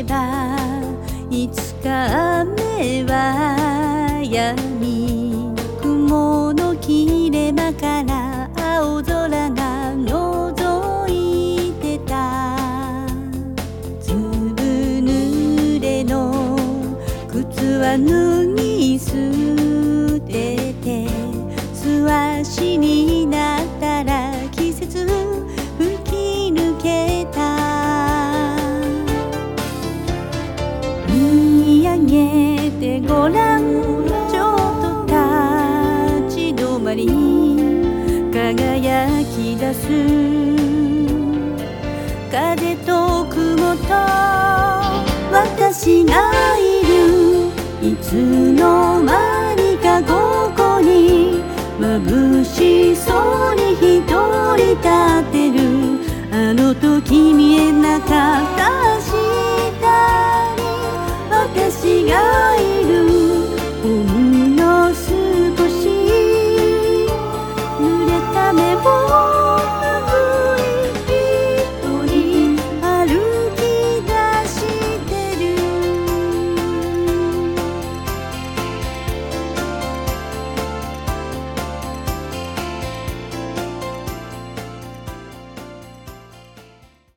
ばいつか雨はやみ、雲の切れ間から青空が覗いてた。ずぶ濡れの靴は脱ぎ捨てて、素足になったら季節吹き抜けた。見上げてごらん、ちょっと立ち止まり輝き出す。風と雲と私がいる、いつの間にかここに眩しそうに一人立ってる。あの時見えなかった下に私がいる。